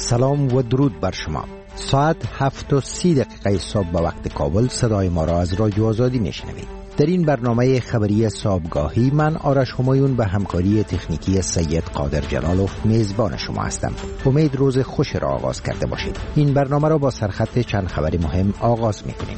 سلام و درود بر شما. ساعت 7:30 صبح به وقت کابل صدای ما را از رادیو آزادی میشنوید. در این برنامه خبری صبحگاهی من آرش همایون به همکاری تکنیکی سید قادر جلالوف میزبان شما هستم. امید روز خوش را آغاز کرده باشید. این برنامه را با سرخط چند خبر مهم آغاز میکنیم.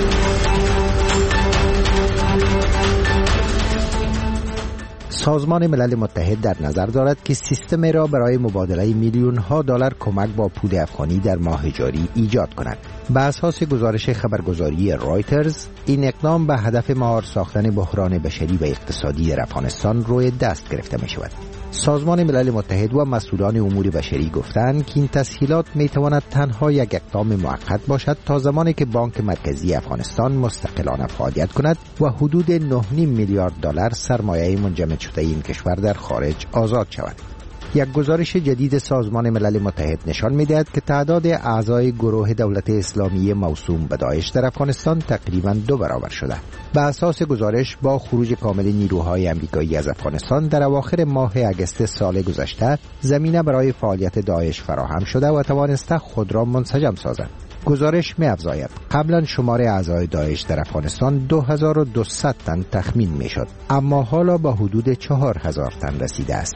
سازمان ملل متحد در نظر دارد که سیستم را برای مبادله میلیون ها دلار کمک با پول افغانی در ماه جاری ایجاد کند. به اساس گزارش خبرگزاری رایترز، این اقدام به هدف مهار ساختن بحران بشری و اقتصادی در افغانستان روی دست گرفته می شود. سازمان ملل متحد و مسئولان امور بشری گفتند که این تسهیلات می تواند تنها یک اقدام موقت باشد تا زمانی که بانک مرکزی افغانستان مستقلانه فعالیت کند و حدود 9.5 میلیارد دلار سرمایه منجمد شده این کشور در خارج آزاد شود. یک گزارش جدید سازمان ملل متحد نشان می‌دهد که تعداد اعضای گروه دولت اسلامی موسوم به داعش در افغانستان تقریباً 2 برابر شده. به اساس گزارش با خروج کامل نیروهای آمریکایی از افغانستان در اواخر ماه اگست سال گذشته زمینه برای فعالیت داعش فراهم شده و توانسته خود را منسجم سازد. گزارش می‌افزاید قبلا شمار اعضای داعش در افغانستان 2200 تن تخمین می‌شد، اما حالا به حدود 4000 تن رسیده است.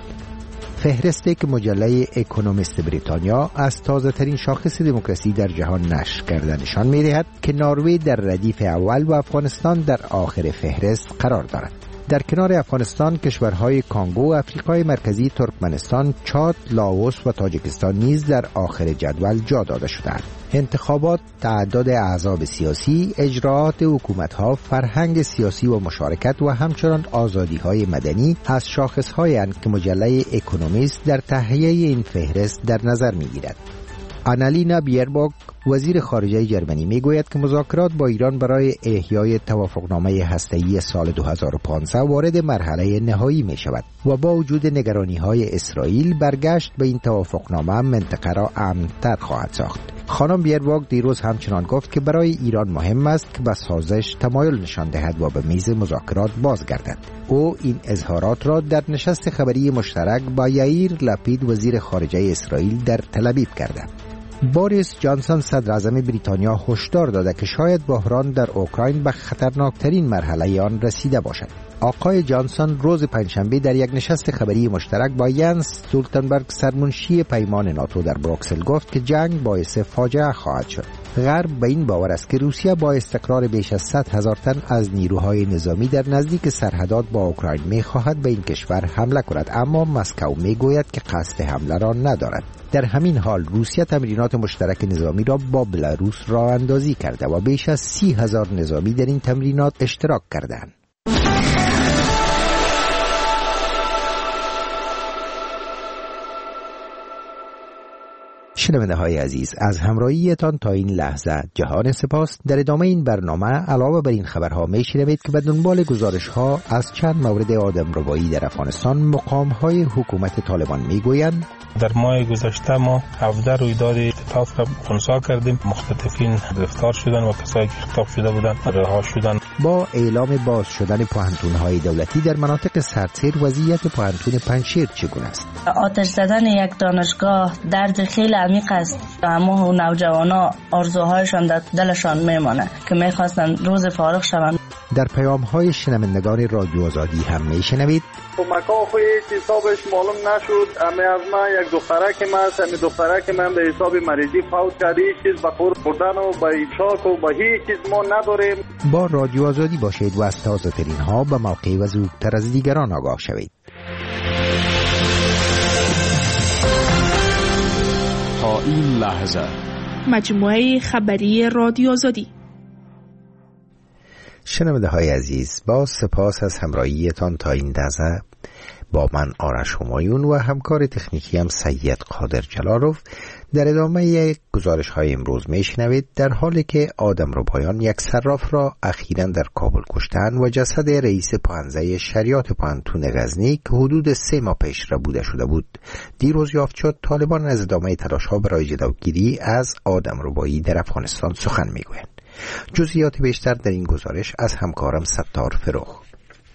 فهرستی که مجله اکونومیست بریتانیا از تازه ترین شاخص دموکراسی در جهان نشر کرده نشان می دهد که نروژ در ردیف اول و افغانستان در آخر فهرست قرار دارد. در کنار افغانستان کشورهای کانگو، افریقای مرکزی، ترکمنستان، چاد، لاوس و تاجیکستان نیز در آخر جدول جا داده شدند. انتخابات، تعداد احزاب سیاسی، اجراءات حکومت‌ها، فرهنگ سیاسی و مشارکت و همچنان آزادی‌های مدنی از شاخص‌هایند که مجله اکونومیست در تهیه این فهرست در نظر می‌گیرد. آنالینا بیرباک، وزیر خارجه جرمنی، میگوید که مذاکرات با ایران برای احیای توافقنامه هسته‌ای سال 2015 وارد مرحله نهایی می شود و با وجود نگرانی‌های اسرائیل برگشت به این توافقنامه منطقه را امن‌تر خواهد ساخت. خانم بیرباک دیروز همچنان گفت که برای ایران مهم است که به سازش تمایل نشان دهد و به میز مذاکرات بازگردد. او این اظهارات را در نشست خبری مشترک با یائیر لپید وزیر خارجه اسرائیل در تل آویو کرده. بوریس جانسون صدر اعظم بریتانیا هشدار داده که شاید بحران در اوکراین به خطرناکترین مرحله آن رسیده باشد. آقای جانسون روز پنجشنبه در یک نشست خبری مشترک با ینس استولتنبرگ سرمنشی پیمان ناتو در بروکسل گفت که جنگ باعث فاجعه خواهد شد. غرب به این باور است که روسیه با استقرار بیش از 100,000 تن از نیروهای نظامی در نزدیک سرحدات با اوکراین می‌خواهد به این کشور حمله کند، اما مسکو می‌گوید که قصد حمله را ندارد. در همین حال روسیه تمرینات مشترک نظامی را با بلاروس راه اندازی کرده و بیش از 30,000 نظامی در این تمرینات اشتراک کردند. شنونده های عزیز، از همراهیتان تا این لحظه جهان سپاس. در ادامه این برنامه علاوه بر این خبرها میشنوید که به دنبال گزارش ها از چند مورد آدمربایی در افغانستان مقام های حکومت طالبان میگویند در ماه گذشته ما 17 رویداد اختطاف را خنثی کردیم. مختطفین گرفتار شدن و کسایی که اختطاف شده بودند رها شدند. با اعلام باز شدن پوهنتون‌های دولتی در مناطق سردسیر، وضعیت پوهنتون پنجشیر چگونه است؟ آتش زدن یک دانشگاه درد خیلی عمیق است. اما نوجوانا آرزوهایشان در دلشان میمانه که میخواستن روز فارغ شوند. در پیام‌های شنوندگان رادیو آزادی هم میشنوید کمک‌ها خو هیچ حسابش معلوم نشد. از ما یک دخترک من به حساب مریضی فوت کرده. هیچ چیز به خور خوردن و به شاک و به هیچ چیز ما نداریم. با رادیو آزادی باشید و از تازه ترین ها به موقع و زودتر از دیگران آگاه شوید. تا این لحظه مجموعه خبری رادیو آزادی. شنونده های عزیز، با سپاس از همراهیتان تا این لحظه. با من آرش همایون و همکار تکنیکی هم سید قادر جلالوف در ادامه گزارش های امروز میشنوید در حالی که آدمربایان یک صراف را اخیراً در کابل کشتند و جسد رئیس پانزه شریعت پوهنتون غزنی که حدود 3 ماه پیش ربوده شده بود دیروز یافت شد، طالبان از ادامه تلاش ها برای جلوگیری از آدمربایی در افغانستان سخن میگویند. جزئیات بیشتر در این گزارش از همکارم ستار فروخ.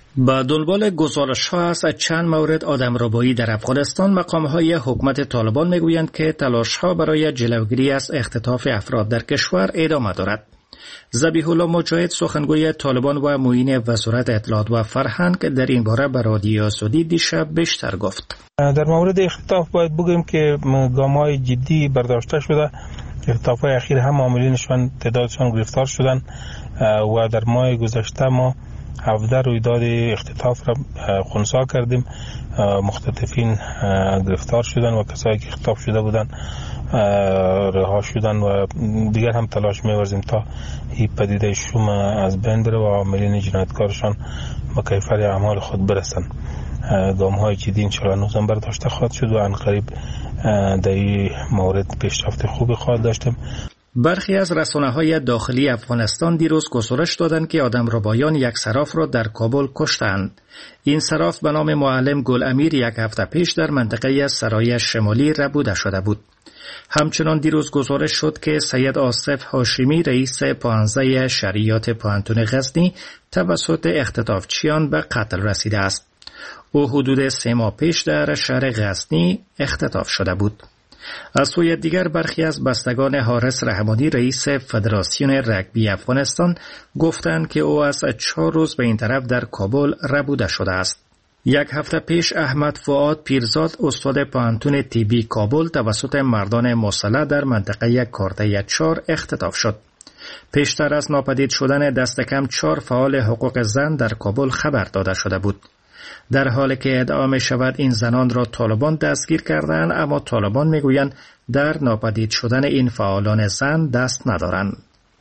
با دنبال گزارش‌ها از چند مورد آدمربایی در افغانستان، مقام‌های حکومت طالبان می‌گویند که تلاش‌ها برای جلوگیری از اختطاف افراد در کشور ادامه دارد. ذبیح الله مجاهد، سخنگوی طالبان و معین وزارت اطلاعات و فرهنگ، در این باره به رادیو آزادی دیشب بیشتر گفت. در مورد اختطاف باید بگوییم که گام‌های جدی برداشته شده. اختطاف‌های اخیر هم عاملینشان تعدادشان گرفتار شدند و در ماه گذشته ما 17 رویداد اختطاف را خنثی کردیم. مختطفین گرفتار شدند و کسایی که اختطاف شده بودند رها شدند و دیگر هم تلاش می‌ورزیم تا این پدیده شوم از بین بره و عاملین جنایتکارشان به کیفر اعمال خود برسند. گام‌های جدی انشاءالله نوزامبر داشته خواهد شد و عنقریب در این مورد پیشرفت خوبی خواهد داشتیم. برخی از رسانه‌های داخلی افغانستان دیروز گزارش دادند که آدمربایان یک صراف را در کابل کشتند. این صراف به نام معلم گل امیر یک هفته پیش در منطقه سرای شمالی ربوده شده بود. همچنان دیروز گزارش شد که سید آصف هاشمی، رئیس پانزه شریعت پوهنتون غزنی، توسط اختطافچیان به قتل رسیده است. او حدود 3 ماه پیش در شهر غزنی اختطاف شده بود. از سوی دیگر برخی از بستگان حارس رحمانی، رئیس فدراسیون رگبی افغانستان، گفتند که او از 4 روز به این طرف در کابل ربوده شده است. یک هفته پیش احمد فؤاد پیرزاد، استاد پوهنتون طبی کابل، توسط مردان مسلح در منطقه کارته 4 اختطاف شد. پیشتر از ناپدید شدن دست کم 4 فعال حقوق زن در کابل خبر داده شده بود. در حالی که ادعا می شود این زنان را طالبان دستگیر کردند، اما طالبان می گویند در ناپدید شدن این فعالان زن دست ندارند.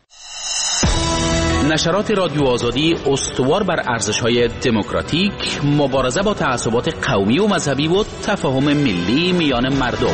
نشرات رادیو آزادی استوار بر ارزش‌های دموکراتیک، مبارزه با تعصبات قومی و مذهبی و تفاهم ملی میان مردم.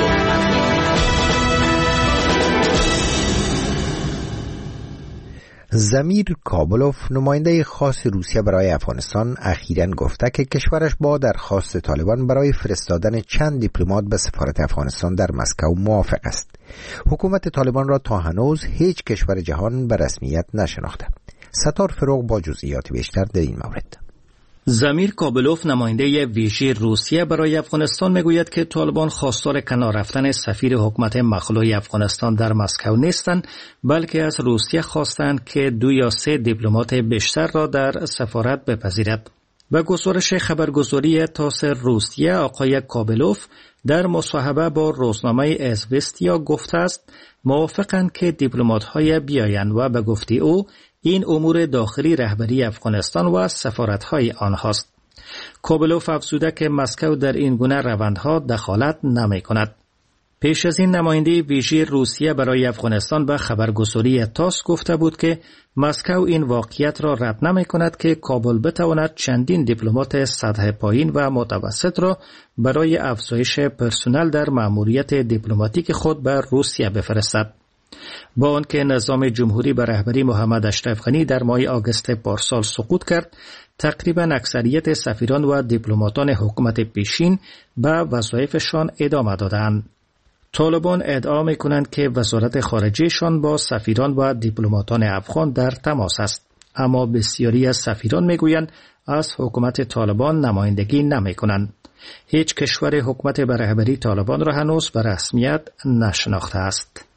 زمیر کابلوف، نماینده خاص روسیه برای افغانستان، اخیراً گفته که کشورش با درخواست طالبان برای فرستادن چند دیپلمات به سفارت افغانستان در مسکو موافق است. حکومت طالبان را تا هنوز هیچ کشور جهان به رسمیت نشناخته. ستار فروغ با جزئیات بیشتر در این مورد. زمیر کابلوف، نماینده ویژه روسیه برای افغانستان، میگوید که طالبان خواستار کنار رفتن سفیر حکومت مخلوع افغانستان در مسکو نیستند، بلکه از روسیه خواستند که 2 یا 3 دیپلمات بیشتر را در سفارت بپذیرد. و گزارش خبرگزاری تاس روسیه، آقای کابلوف در مصاحبه با روزنامه اسوستیا گفته است موافقند که دیپلمات‌های بیایند و به گفته او این امور داخلی رهبری افغانستان و سفارت‌های آنهاست. کابلوف افزوده که مسکو در این گونه روندها دخالت نمی‌کند. پیش از این نماینده ویژه روسیه برای افغانستان به خبرگزاری تاس گفته بود که مسکو این واقعیت را رد نمی‌کند که کابل بتواند چندین دیپلمات سطح پایین و متوسط را برای افزایش پرسنل در مأموریت دیپلماتیک خود به روسیه بفرستد. با آنکه نظام جمهوری به رهبری محمد اشرف غنی در ماه آگوست پارسال سقوط کرد، تقریبا اکثریت سفیران و دیپلماتان حکومت پیشین به وظایفشان ادامه دادند. طالبان ادعا می‌کنند که وزارت خارجه‌شان با سفیران و دیپلماتان افغان در تماس است، اما بسیاری از سفیران می‌گویند از حکومت طالبان نمایندگی نمی‌کنند. هیچ کشور حکومت به رهبری طالبان را هنوز به رسمیت نشناخته است.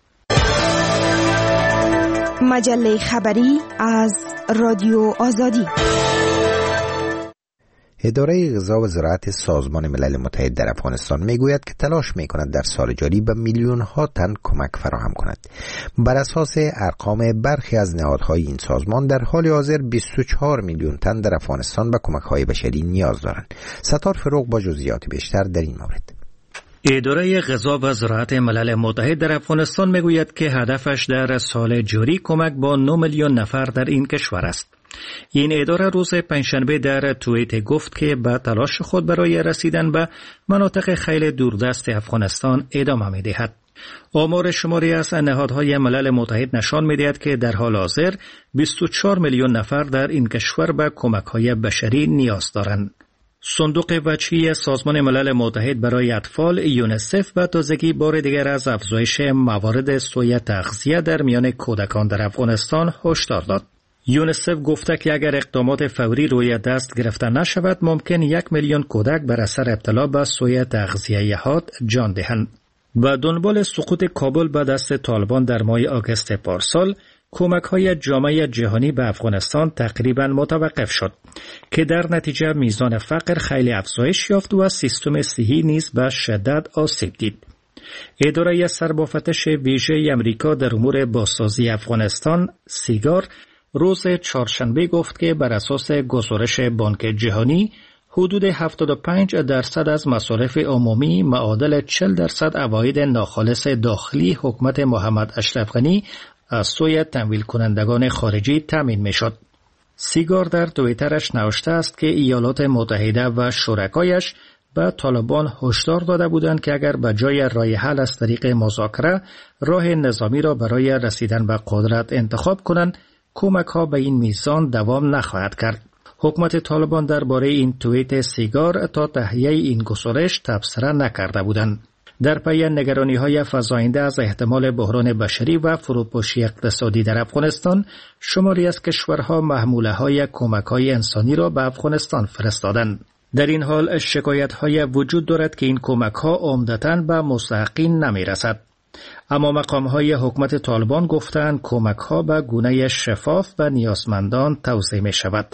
مجله خبری از رادیو آزادی. اداره غذا و زراعت سازمان ملل متحد در افغانستان میگوید که تلاش میکند در سال جاری به میلیون‌ها تن کمک فراهم کند. بر اساس ارقام برخی از نهادهای این سازمان، در حال حاضر 24 میلیون تن در افغانستان به کمک‌های بشری نیاز دارند. ستار فروغ با جزئیات بیشتر در این مورد. اداره غذا و زراعت ملل متحد در افغانستان میگوید که هدفش در سال جاری کمک با 9 میلیون نفر در این کشور است. این اداره روز پنجشنبه در توییت گفت که به تلاش خود برای رسیدن به مناطق خیلی دوردست افغانستان ادامه می‌دهد. آمار شماری از نهادهای ملل متحد نشان می‌دهد که در حال حاضر 24 میلیون نفر در این کشور به کمک‌های بشری نیاز دارند. صندوق وجهی سازمان ملل متحد برای اطفال یونیسف به تازگی بار دیگر از افزایش موارد سوء تغذیه در میان کودکان در افغانستان هشدار داد. یونیسف گفته که اگر اقدامات فوری روی دست گرفته نشود ممکن 1 میلیون کودک بر اثر ابتلا به سوء تغذیه حاد جان دهند. و دنبال سقوط کابل به دست طالبان در ماه آگوست پارسال، کمک‌های جامعه جهانی به افغانستان تقریباً متوقف شد که در نتیجه میزان فقر خیلی افزایش یافت و سیستم صحی نیز به شدت آسیب دید. اداره سربافتش ویژه امریکا در امور بازسازی افغانستان سیگار روز چهارشنبه گفت که بر اساس گزارش بانک جهانی حدود 75% از مصارف عمومی معادل 40% عواید ناخالص داخلی حکومت محمد اشرف غنی از سوی تمویل کنندگان خارجی تامین می شد. سیگار در توییترش نوشته است که ایالات متحده و شرکایش به طالبان هشدار داده بودند که اگر به جای راه حل از طریق مذاکره راه نظامی را برای رسیدن به قدرت انتخاب کنند، کمک‌ها به این میزان دوام نخواهد کرد. حکومت طالبان درباره این توییت سیگار تا تهیه این گزارش تبصره نکرده بودند. در پی نگرانی‌های فزاینده از احتمال بحران بشری و فروپاشی اقتصادی در افغانستان، شماری از کشورها محموله‌های کمک‌های انسانی را به افغانستان فرستادند. در این حال شکایت‌های وجود دارد که این کمک‌ها عمدتاً به مستحقین نمی‌رسد. اما مقام‌های حکومت طالبان گفتند کمک‌ها به گونه شفاف و نیازمندان توزیع می‌شود.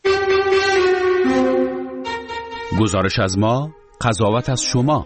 گزارش از ما، قضاوت از شما.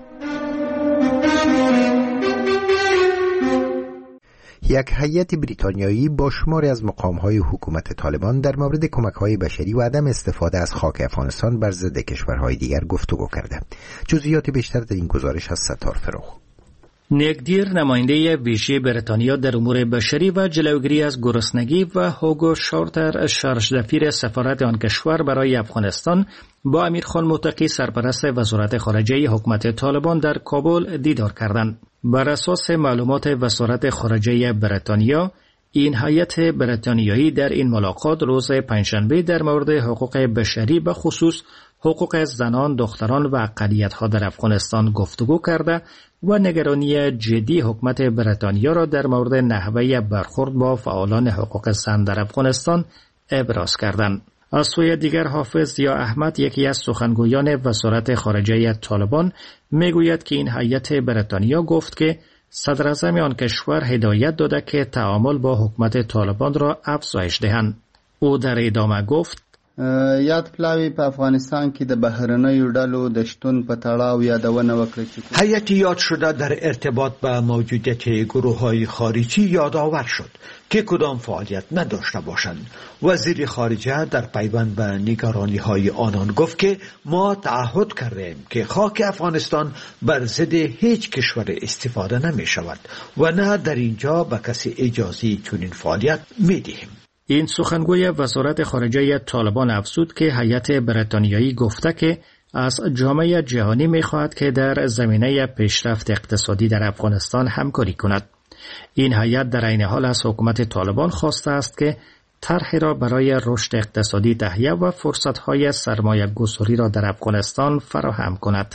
یک هیئت بریتانیایی با شماری از مقام‌های حکومت طالبان در مورد کمک‌های بشری و عدم استفاده از خاک افغانستان بر ضد کشورهای دیگر گفتگو کرده. جزئیات بیشتر در این گزارش از ستار فروغ. نیک دیر نماینده ویژه بریتانیا در امور بشری و جلوگیری از گرسنگی و هوگو شارتر شارژدفیر سفارت آن کشور برای افغانستان با امیرخان متقی سرپرست وزارت خارجه حکومت طالبان در کابل دیدار کردند. بر اساس معلومات وزارت خارجه بریتانیا، این هیئت بریتانیایی در این ملاقات روز پنجشنبه در مورد حقوق بشری به خصوص حقوق زنان، دختران و اقلیت‌ها در افغانستان گفتگو کرده و نگرانی جدی حکومت بریتانیا را در مورد نحوه برخورد با فعالان حقوق زن در افغانستان ابراز کردند. از سوی دیگر حافظ ضیا احمد، یکی از سخنگویان وزارت خارجه طالبان، میگوید که این هیئت بریتانیا گفت که صدر اعظم آن کشور هدایت داده که تعامل با حکومت طالبان را افزایش دهند. او در ادامه گفت: یاد پلاوی په افغانستان کې د بهرنیو ډلو د شتون په تړاو یادونه وکړه چې هیئت یاد شده در ارتباط به موجودیت گروه‌های خارجی یادآور شد که کدام فعالیت نداشته باشند. وزیر خارجه در پیوند به نگرانی‌های آنان گفت که ما تعهد کردیم که خاک افغانستان بر ضد هیچ کشور استفاده نمی شود و نه در اینجا به کسی اجازه چنین فعالیت می دهیم. این سخنگوی وزارت خارجه طالبان افزود که هیئت بریتانیایی گفته که از جامعه جهانی می‌خواهد که در زمینه پیشرفت اقتصادی در افغانستان همکاری کند. این هیئت در عین حال از حکومت طالبان خواسته است که طرحی را برای رشد اقتصادی تهیه و فرصت‌های سرمایه‌گذاری را در افغانستان فراهم کند.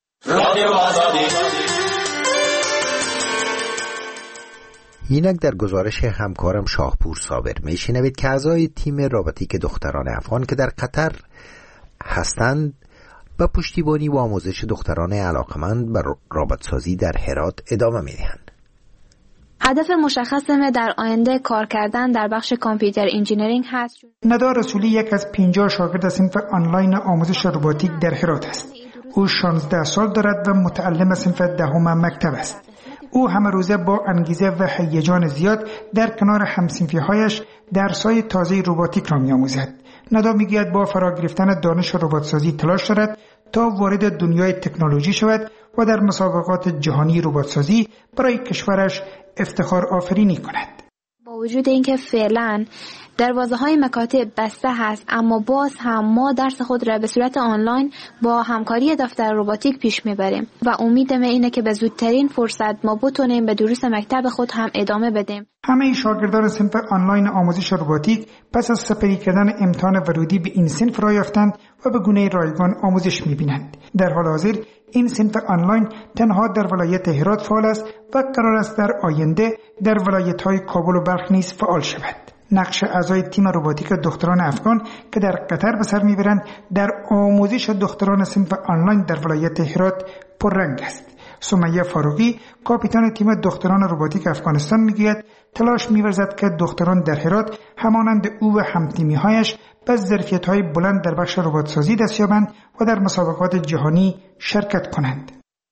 اینک در گزارش همکارم شاهپور صابر میشنوید که اعضای تیم رابطیک دختران افغان که در قطر هستند به پشتیبانی و آموزش دختران علاقمند به رابطسازی در هرات ادامه میدهند. هدف مشخص ما در آینده کار کردن در بخش کامپیوتر انجینیرینگ هست. ندا رسولی یک از 50 شاگرد صنف آنلاین آموزش رباتیک در هرات است. او 16 سال دارد و متعلم صنف دهم مکتب است. او همه روزه با انگیزه و هیجان زیاد در کنار همصنفی‌هایش درس‌های تازه رباتیک را می‌آموزد. ندا می‌گوید با فرا گرفتن دانش رباتسازی تلاش دارد تا وارد دنیای تکنولوژی شود و در مسابقات جهانی رباتسازی برای کشورش افتخار آفرینی کند. با وجود اینکه فعلا دروازه‌های مکاتب بسته هست، اما باز هم ما درس خود را به صورت آنلاین با همکاری دفتر رباتیک پیش میبریم و امیدم اینه که به زودترین فرصت ما بتونیم به دروس مکتب خود هم ادامه بدیم. همه شاگردان صنف آنلاین آموزش رباتیک پس از سپری کردن امتحان ورودی به این صنف را یافتند و به گونه رایگان آموزش میبینند. در حال حاضر این صنف آنلاین تنها در ولایت هرات فعال است و قرار است در آینده در ولایت‌های کابل و بلخ نیز فعال شود. نقش اعضای تیم روباتیک دختران افغان که در قطر به سر میبرند در آموزش دختران صنف آنلاین در ولایت هرات پررنگ است. سمیه فاروقی کاپیتان تیم دختران روباتیک افغانستان میگوید تلاش می‌ورزد که دختران در هرات همانند او و همتیمی‌هایش به ظرفیت‌های بلند در بخش ربات‌سازی دست یابند و در مسابقات جهانی شرکت کنند.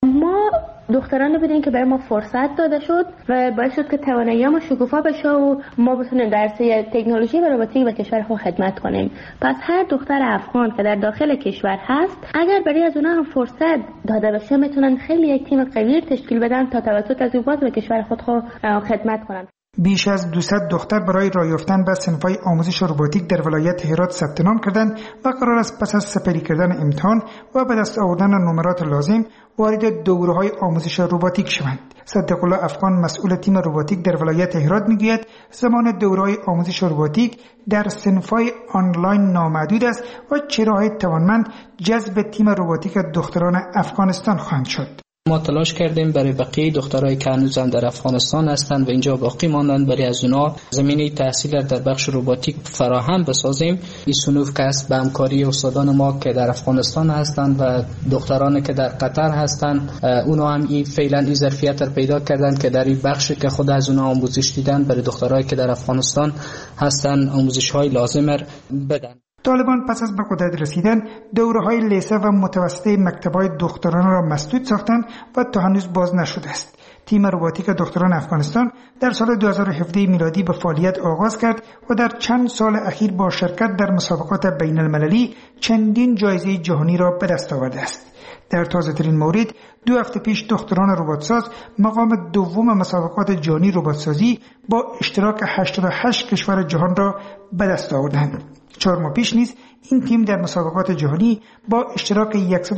ما دختران بودیم که برای ما فرصت داده شد و باعث شد که توانایی‌مون شکوفا بشه و ما بتونیم در عرصه تکنولوژی و روباتیک به کشور خود خدمت کنیم. پس هر دختر افغان که در داخل کشور هست اگر برای از اونها هم فرصت داده بشه میتونن خیلی یک تیم قوی تشکیل بدن تا توسط از او باز به کشور خود خدمت کنن. بیش از 200 دختر برای راه یافتن به صنف‌های آموزش روباتیک در ولایت هرات ثبت نام کردند و قرار است پس از سپری کردن امتحان و به دست آوردن نمرات لازم وارد دوره‌های آموزش روباتیک شوند. صدیق الله افغان مسئول تیم روباتیک در ولایت هرات میگوید زمان دوره‌های آموزش روباتیک در صنف‌های آنلاین نامحدود است و چهره‌های توانمند جذب تیم روباتیک دختران افغانستان خواهند شد. ما تلاش کردیم برای بقیه دخترای که هنوز هم در افغانستان هستند و اینجا باقی ماندند برای از اونها زمینه تحصیل در بخش روباتیک فراهم بسازیم. این صنوف کسب به همکاری استادان ما که در افغانستان هستند و دخترانی که در قطر هستند، اونها هم این فعلا این ظرفیت رو پیدا کردند که در این بخش که خود از اونها آموزش دیدن برای دخترایی که در افغانستان هستند آموزش‌های لازم را بدن. طالبان پس از به قدرت رسیدن دوره‌های لیسه و متوسطه مکتب‌های دختران را مسدود ساختند و تا هنوز باز نشده است. تیم روباتیک دختران افغانستان در سال 2017 میلادی به فعالیت آغاز کرد و در چند سال اخیر با شرکت در مسابقات بین المللی چندین جایزه جهانی را به دست آورده است. در تازه‌ترین مورد 2 هفته پیش دختران رباتساز مقام دوم مسابقات جهانی رباتسازی با اشتراک 88 کشور جهان را به دست آوردند. 4 ماه پیش نیز این تیم در مسابقات جهانی با اشتراک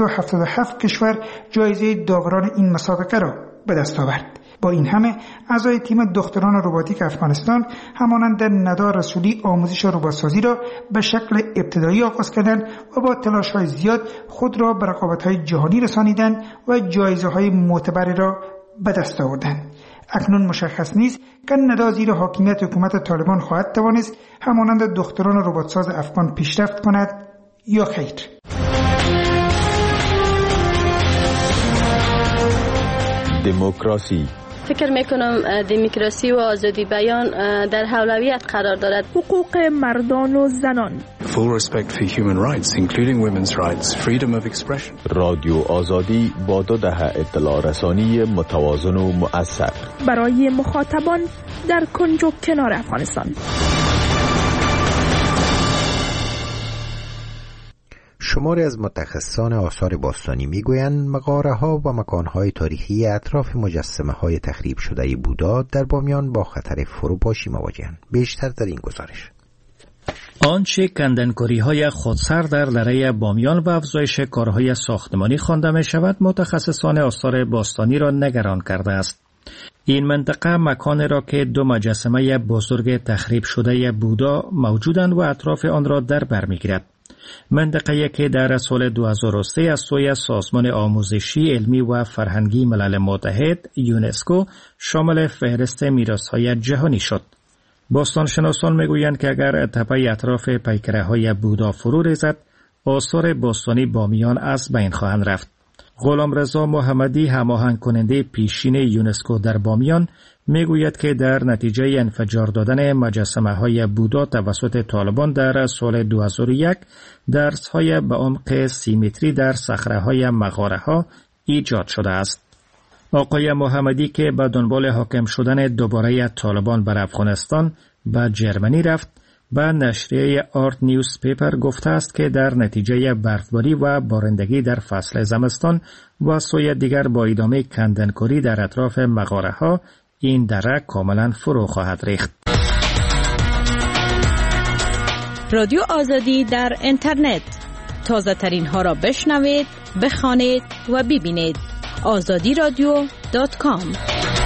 177 کشور جایزه داوران این مسابقه را به دست آورد. با این همه اعضای تیم دختران روباتیک افغانستان همانند ندا رسولی آموزش رباتسازی را به شکل ابتدایی آغاز کردند و با تلاش‌های زیاد خود را به رقابت‌های جهانی رسانیدند و جایزه‌های معتبری را به دست آوردند. اکنون مشخص نیست که ندا زیر حاکمیت حکومت طالبان خواهد توانست همانند دختران رباتساز افغان پیشرفت کند یا خیر. دموکراسی. فکر میکنم دموکراسی و آزادی بیان در اولویت قرار دارد. حقوق مردان و زنان. Full respect for human rights including women's rights, freedom of expression. رادیو آزادی با 2 دهه اطلاع رسانی متوازن و مؤثر برای مخاطبان در کنج و کنار افغانستان. شماری از متخصصان آثار باستانی میگویند مغاره‌ها و مکان‌های تاریخی اطراف مجسمه‌های تخریب شده بودا در بامیان با خطر فروپاشی مواجهند. بیشتر در این گزارش. آنچه کندنکاری‌های خودسر در دره بامیان و افزایش کارهای ساختمانی خوانده می‌شود متخصصان آثار باستانی را نگران کرده است. این منطقه مکانی را که 2 مجسمه بزرگ تخریب شده بودا موجودند و اطراف آن را در بر می‌گیرد. منطقه‌ای که در سال 2003 از سوی سازمان آموزشی علمی و فرهنگی ملل متحد یونسکو شامل فهرست میراث‌های جهانی شد. باستانشناسان میگویند که اگر تپه اطراف پیکره‌های بودا فرو ریزد، آثار باستانی بامیان از بین خواهند رفت. غلامرضا محمدی هماهنگ کننده پیشین یونسکو در بامیان میگوید که در نتیجه انفجار دادن مجسمه‌های بودا توسط طالبان در سال 2001 درس‌های به عمق 30 متری در صخره‌های مغاره‌ها ایجاد شده است. آقای محمدی که به دنبال حاکم شدن دوباره طالبان بر افغانستان به جرمنی رفت، به نشریه آرت نیوز پیپر گفته است که در نتیجه برفباری و بارندگی در فصل زمستان و سوی دیگر با ادامه کندنکاری در اطراف مغاره‌ها این دره کاملا فرو خواهد ریخت. رادیو آزادی در اینترنت، تازه ترین ها را بشنوید، بخوانید و ببینید. azadiradio.com.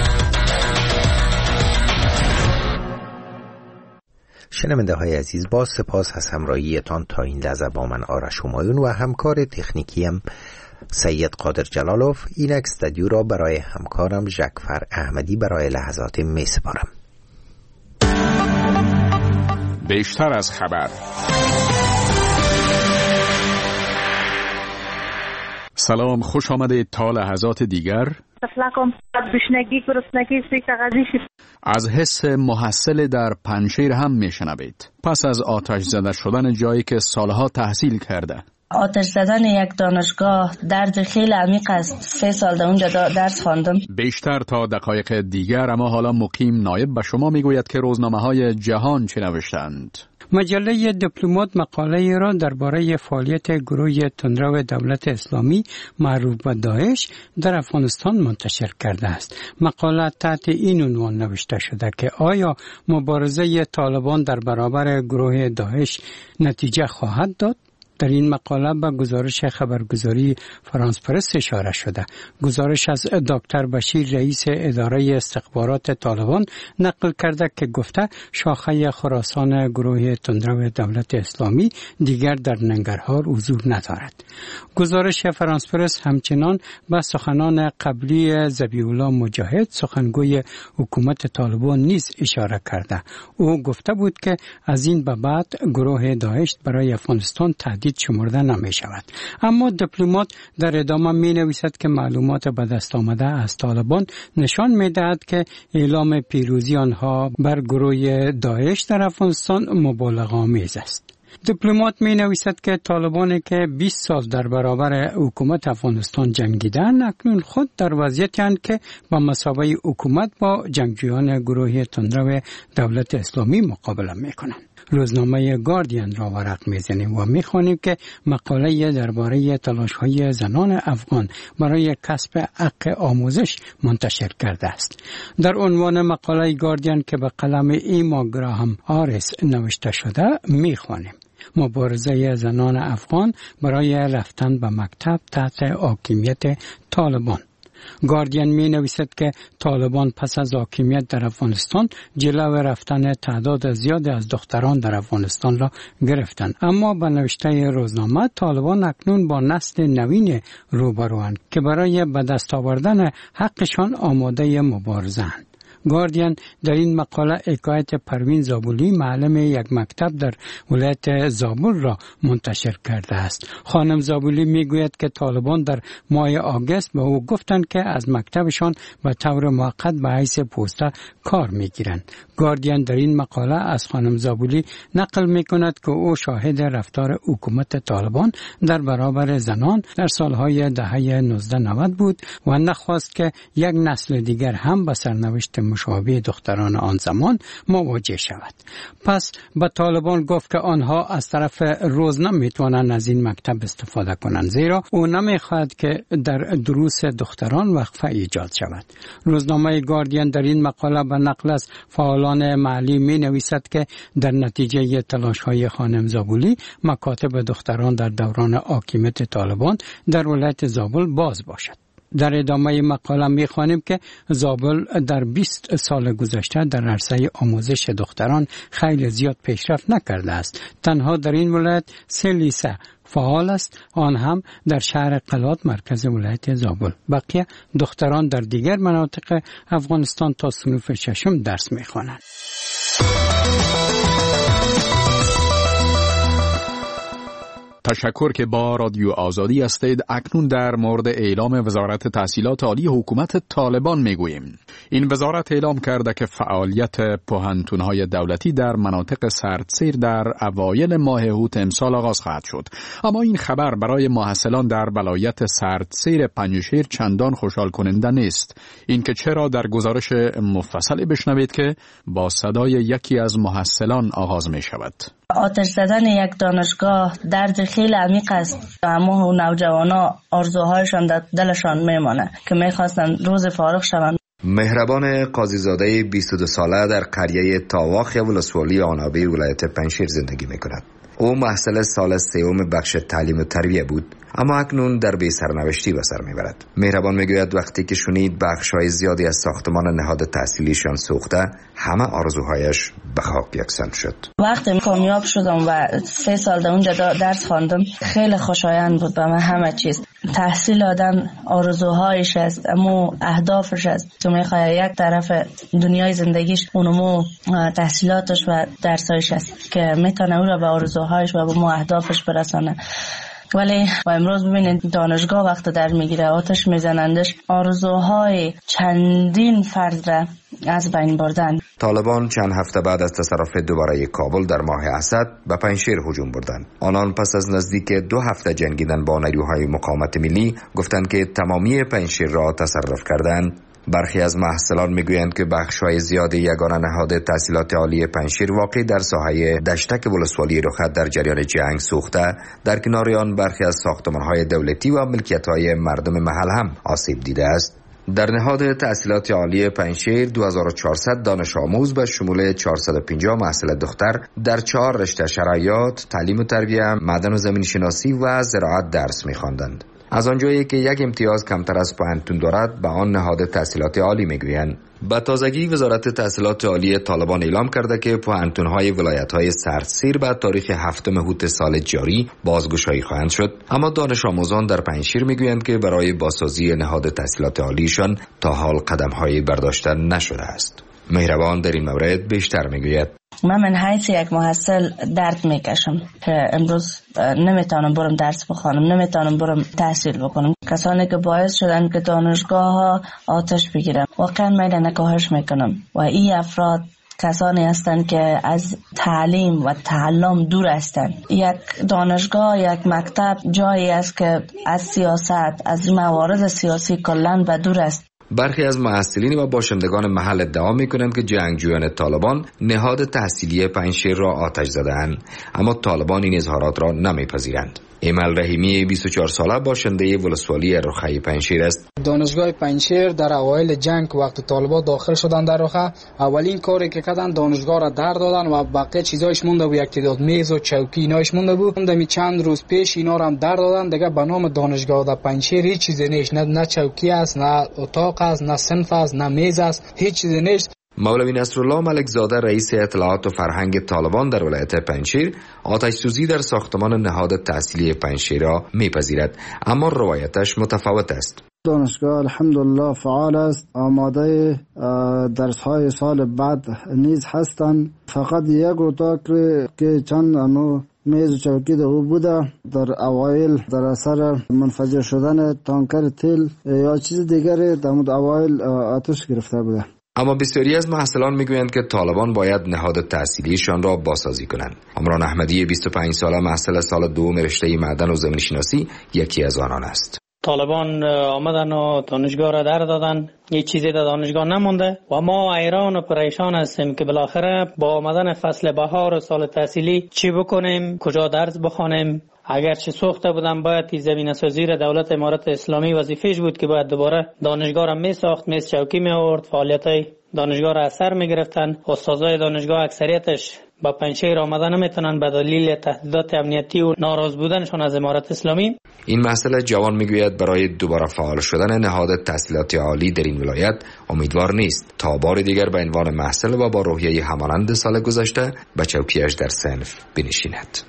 شنونده های عزیز، با سپاس از همراهیتان تا این لحظه با من آرش همایون و همکار تکنیکیم سید قادر جلالوف. این استودیو را برای همکارم جعفر احمدی برای لحظات می سپارم. بیشتر از خبر. سلام، خوش آمدید تا لحظات دیگر. از حس محصل در پنجشیر هم میشنوید. پس از آتش زده شدن جایی که سالها تحصیل کرده. آتش زدن یک دانشگاه درد خیلی عمیق است. 3 سال در اونجا درس خواندم. بیشتر تا دقایق دیگر، اما حالا مقیم نایب به شما میگوید که روزنامه‌های جهان چه نوشتند. مجله دیپلمات مقاله را درباره فعالیت گروه تندرو دولت اسلامی معروف به داعش در افغانستان منتشر کرده است. مقاله تحت این عنوان نوشته شده که آیا مبارزه طالبان در برابر گروه داعش نتیجه خواهد داد؟ در این مقاله به گزارش خبرگزاری فرانس پرس اشاره شده. گزارش از دکتر بشیر رئیس اداره استخبارات طالبان نقل کرده که گفته شاخه خراسان گروه تندرو دولت اسلامی دیگر در ننگرهار حضور ندارد. گزارش فرانس پرس همچنان به سخنان قبلی ذبیح الله مجاهد سخنگوی حکومت طالبان نیز اشاره کرده. او گفته بود که از این به بعد گروه داعش برای افغانستان تهدید شمرده نمی شود. اما دیپلمات در ادامه می نویسد که معلومات به دست آمده از طالبان نشان می دهد که اعلام پیروزی آنها بر گروه داعش در افغانستان مبالغه آمیز است. دیپلمات می نویسد که طالبانی که 20 سال در برابر حکومت افغانستان جنگیدند اکنون خود در وضعیتی اند که با مثابه حکومت با جنگجویان گروه تندرو دولت اسلامی مقابله می کنند. روزنامه گاردین را ورق می‌زنیم و می‌خوانیم که مقاله درباره تلاش‌های زنان افغان برای کسب حق آموزش منتشر کرده است. در عنوان مقاله گاردین که به قلم ایما گراهام آریس نوشته شده می‌خوانیم: مبارزه زنان افغان برای رفتن به مکتب تحت حاکمیت طالبان. گاردین می نویسد که طالبان پس از حاکمیت در افغانستان جلو رفتن تعداد زیادی از دختران در افغانستان را گرفتند، اما به نوشته روزنامه طالبان اکنون با نسل نوین روبروند که برای به دست آوردن حقشان آماده مبارزه‌اند. گاردین در این مقاله حکایت پروین زابلی معلم یک مکتب در ولایت زابل را منتشر کرده است. خانم زابلی میگوید که طالبان در ماه آگوست به او گفتند که از مکتبشان به طور موقت به حیث پوسته کار میگیرند. گاردین در این مقاله از خانم زابلی نقل میکند که او شاهد رفتار حکومت طالبان در برابر زنان در سالهای دهه 1990 بود و نخواست که یک نسل دیگر هم به سرنوشت مشابه دختران آن زمان مواجه شود. پس به طالبان گفت که آنها از طرف روز نمیتوانند از این مکتب استفاده کنند، زیرا او نمیخواهد که در دروس دختران وقفه ایجاد شود. روزنامه گاردین در این مقاله به نقل از فعالان محلی می نویسد که در نتیجه تلاش‌های خانم زابلی مکاتب دختران در دوران حاکمیت طالبان در ولایت زابل باز باشد. در ادامه مقاله می‌خوانیم که زابل در 20 سال گذشته در عرصه آموزش دختران خیلی زیاد پیشرفت نکرده است. تنها در این ولایت 3 لیسه فعال است، آن هم در شهر قلات مرکز ولایت زابل. بقیه دختران در دیگر مناطق افغانستان تا صنف 6 درس می‌خوانند. تشکر که با رادیو آزادی هستید. اکنون در مورد اعلام وزارت تحصیلات عالی حکومت طالبان میگوییم. این وزارت اعلام کرده که فعالیت پوهنتون‌های دولتی در مناطق سردسیر در اوایل ماه اوت امسال آغاز خواهد شد. اما این خبر برای محصلان در ولایت سردسیر پنجشیر چندان خوشحال کننده نیست. این که چرا در گزارش مفصلی بشنوید که با صدای یکی از محصلان آغاز می شود. آتش زدن یک دانشگاه درد خیلی عمیق است. اما نوجوانا آرزوهایشان در دلشان میمانه که میخواستن روز فارغ شوند. مهربان قاضیزاده 22 ساله در قریه تاواخ ولسوالی آنابی ولایت پنجشیر زندگی میکند. او محصل سال 3 بخش تعلیم و تربیه بود، اما اکنون در بی سرنوشتی به سر میبرد. مهربان میگوید وقتی که شنید بخش‌های زیادی از ساختمان نهاد تحصیلیشان سوخته، همه آرزوهایش به خاک یکسان شد. وقتی کامیاب شدم و 3 سال در اونجا درس خواندم، خیلی خوشایند بود به من همه چیز. تحصیل آدم آرزوهایش است، اما اهدافش است که میخواد یک طرف دنیای زندگیش اونمو تحصیلاتش و درسایش است که میتونه او را به آرزوهایش و به اهدافش برسانه. ولی با امروز ببینید دانشگاه وقت در میگیره، آتش میزنندش آرزوهای چندین فرد را از بین بردن. طالبان چند هفته بعد از تصرف دوباره کابل در ماه اسد به پنجشیر هجوم بردند. آنان پس از نزدیک 2 هفته جنگیدن با نیروهای مقاومت ملی گفتند که تمامی پنجشیر را تصرف کردند. برخی از محصلان میگویند که بخش‌های زیاد یگانه نهاد تحصیلات عالی پنجشیر واقع در ساحه دشتک ولسوالی رخت در جریان جنگ سوخته، در کنار آن برخی از ساختمان‌های دولتی و ملکیت‌های مردم محل هم آسیب دیده است. در نهاد تحصیلات عالی پنجشیر 2400 دانش آموز به شمول 450 محصل دختر در 4 رشته شرایط، تعلیم و تربیت، معدن و زمین شناسی و زراعت درس می‌خواندند. از آنجایی که یک امتیاز کمتر از پوهنتون دارد به آن نهاد تحصیلات عالی میگویند. به تازگی وزارت تحصیلات عالی طالبان اعلام کرده که پوهنتون‌های ولایت‌های سردسیر به تاریخ 7 هوت سال جاری بازگشایی خواهند شد، اما دانش آموزان در پنجشیر میگویند که برای بازسازی نهاد تحصیلات عالیشان تا حال قدم‌هایی برداشته نشده است. مهربان در این مورد بیشتر میگوید: من حیث یک محصل درد میکشم که امروز نمیتونم برم درس بخوانم، نمیتونم برم تحصیل بکنم. کسانی که باعث شدن که دانشگاه ها آتش بگیرن واقعا من نکاهش میکنم و این افراد کسانی هستند که از تعلیم و تعلم دور هستند. یک دانشگاه، یک مکتب جایی است که از سیاست، از موارد سیاسی کلاً به دور است. برخی از محصلین و باشندگان محل ادعا می‌کنند که جنگجویان طالبان نهاد تحصیلی پنجشیر را آتش زدند، اما طالبان این اظهارات را نمی‌پذیرند. ایمل رحیمی 24 ساله باشنده ولسوالی رخه پنجشیر است. دانشگاه پنجشیر در اوایل جنگ وقت طالبان داخل شدن در رخه، اولین کاری که کردن دانشگاه را در دادن و بقیه چیزایش مونده بود، یک تعداد میز و چوکی اینایش مونده بود. دمی چند روز پیش اینا را هم در دادن. دیگه به نام دانشگاه در پنجشیر هیچ چیزی نیست، نه چوکی است، نه اتاق است، نه صنف است، نه میز است، هیچ چیزی نیست. مولوی نصرالله ملکزاده رئیس اطلاعات و فرهنگ طالبان در ولایت پنجشیر آتش سوزی در ساختمان نهاد تحصیلی پنجشیر را میپذیرد، اما روایتش متفاوت است. دانشگاه الحمدلله فعال است، آماده درس‌های سال بعد نیز هستند. فقط یک اتاق که چند میز و چوکی در او بوده، در اوایل در اثر منفجر شدن تانکر تیل یا چیز دیگری در اوایل آتش گرفته بوده. اما بسیاری از محصلان میگویند که طالبان باید نهاد تحصیلیشان را بازسازی کنند. عمران احمدی 25 ساله محصل سال دوم رشته معدن و زمین شناسی یکی از آنان است. طالبان آمدن و دانشگاه را در دادن، هیچ چیزی در دانشگاه نمونده و ما حیران و پریشان هستیم که بالاخره با آمدن فصل بهار و سال تحصیلی چی بکنیم، کجا درس بخوانیم. اگرچه سوخته بودن باید زمینه سازی را دولت امارت اسلامی وظیفه‌اش بود که باید دوباره دانشگاه را می ساخت، میز چوکی می آورد، فعالیت‌های دانشگاه را اثر می گرفتن. استادای دانشگاه اکثریتش با پنجشیر آمدن نمیتونن به دلیل تهدیدات امنیتی و ناراض بودنشون از امارت اسلامی. این مسئله جوان میگوید برای دوباره فعال شدن نهاد تحصیلات عالی در این ولایت امیدوار نیست تا بار دیگر به عنوان محصل و با روحیه همانند سال گذشته به چوکیش در صنف بنشیند.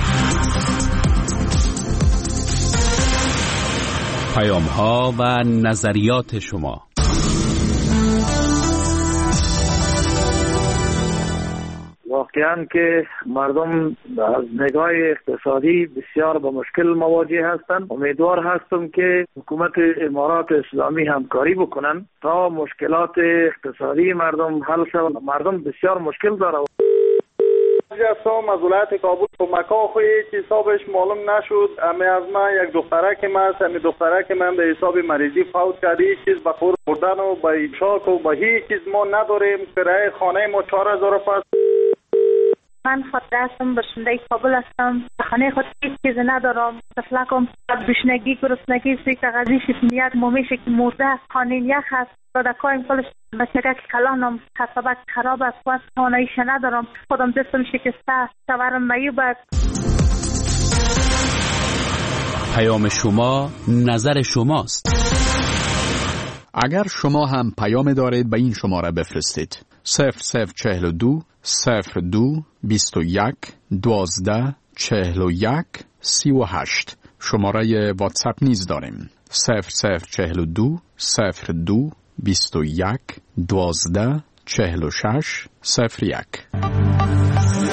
پیام‌ها و نظریات شما. واقعاً که مردم از نگاه اقتصادی بسیار با مشکل مواجه هستند. امیدوار هستم که حکومت امارات اسلامی همکاری بکنن تا مشکلات اقتصادی مردم حل شود. مردم بسیار مشکل داره. از ولایت کابل کمک‌ها خو هیچ حسابش معلوم نشد. امی از من یک دختره که من به حساب مریضی فوت کرد. هیچ چیز به خور بردن و به شاک و به هیچ چیز ما نداریم. کرایه خانه ما 4000 پس. من خاطر هستم باشنده کابل هستم. خانه خود هیچ چیز ندارم. تفلکم بشنگی گرسنگی سیک غذی شفنیت مومیشه که مرده خانه یخ هست. دادکایم کلش بچگه که کلانم حسابت خراب است. وقت خانهیش ندارم. خودم دستم شکسته. سوارم میوبد. پیام شما نظر شماست. اگر شما هم پیام دارید به این شماره بفرستید 0042 02 21 12 41 38. شماره واتساپ نیز داریم. 0042 02 21 12 46 01.